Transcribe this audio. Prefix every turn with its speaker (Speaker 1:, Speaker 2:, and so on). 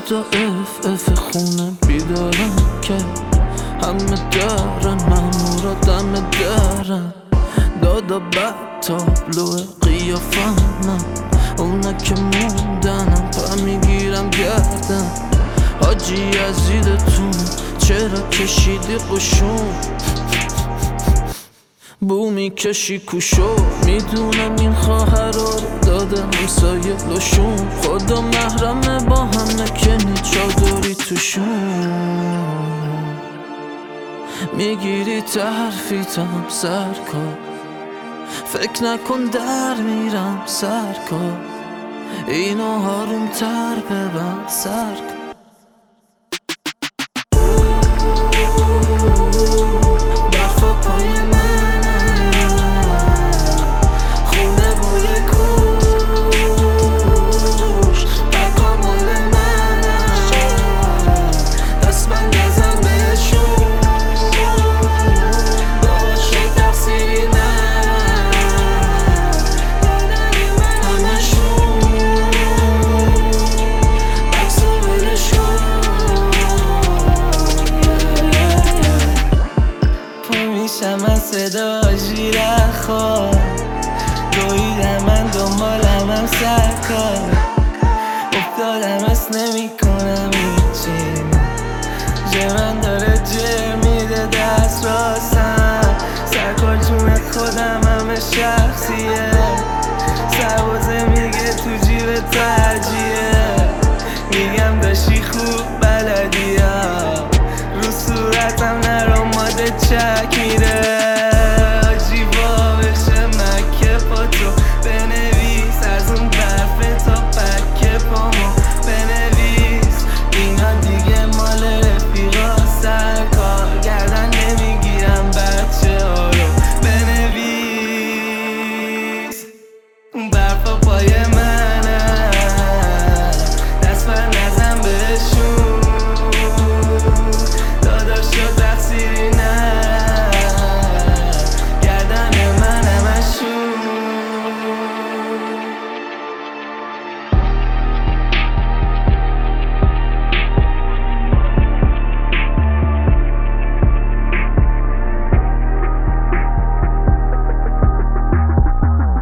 Speaker 1: تا اف خونه بیدارم که همه دارن مامورا دم درن. دادا بد تابلو قیافمم، اونا که موندنم پا میگیرم گردن. حاجی عزیزتون چرا کشیدی قشون؟ بو میکشی کوشو. میدونم این خواهر رو داده همسایه لشون. خدا محرمه با همه کنی چادری توشون. میگیری تحرفیتم سرکار، فکر نکن در میرم سرکار. اینو هاروم تر ببند سرکار.